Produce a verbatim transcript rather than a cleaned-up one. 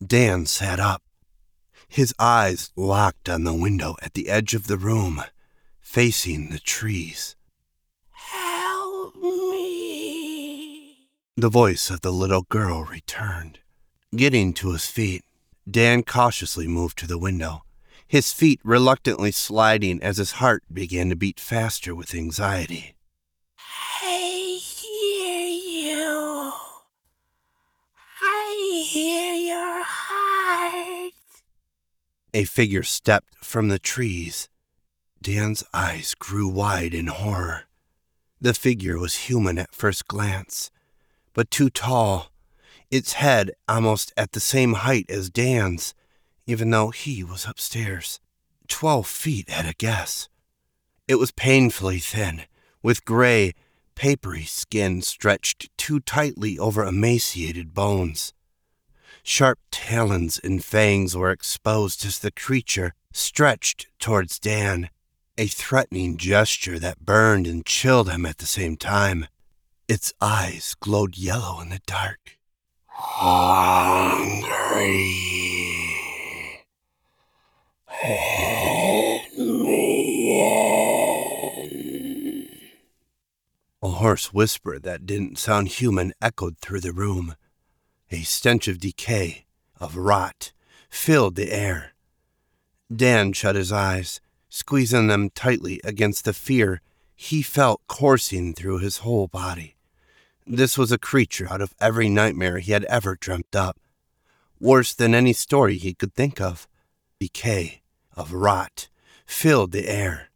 Dan sat up, his eyes locked on the window at the edge of the room, facing the trees. "Help me," the voice of the little girl returned. Getting to his feet, Dan cautiously moved to the window, his feet reluctantly sliding as his heart began to beat faster with anxiety. "I hear you. I hear your heart." A figure stepped from the trees. Dan's eyes grew wide in horror. The figure was human at first glance, but too tall, its head almost at the same height as Dan's, even though he was upstairs. Twelve feet at a guess. It was painfully thin, with gray, papery skin stretched too tightly over emaciated bones. Sharp talons and fangs were exposed as the creature stretched towards Dan, a threatening gesture that burned and chilled him at the same time. Its eyes glowed yellow in the dark. "Hungry. Let me in." A hoarse whisper that didn't sound human echoed through the room. A stench of decay, of rot, filled the air. Dan shut his eyes, squeezing them tightly against the fear he felt coursing through his whole body. This was a creature out of every nightmare he had ever dreamt up. Worse than any story he could think of. Decay, of rot, filled the air.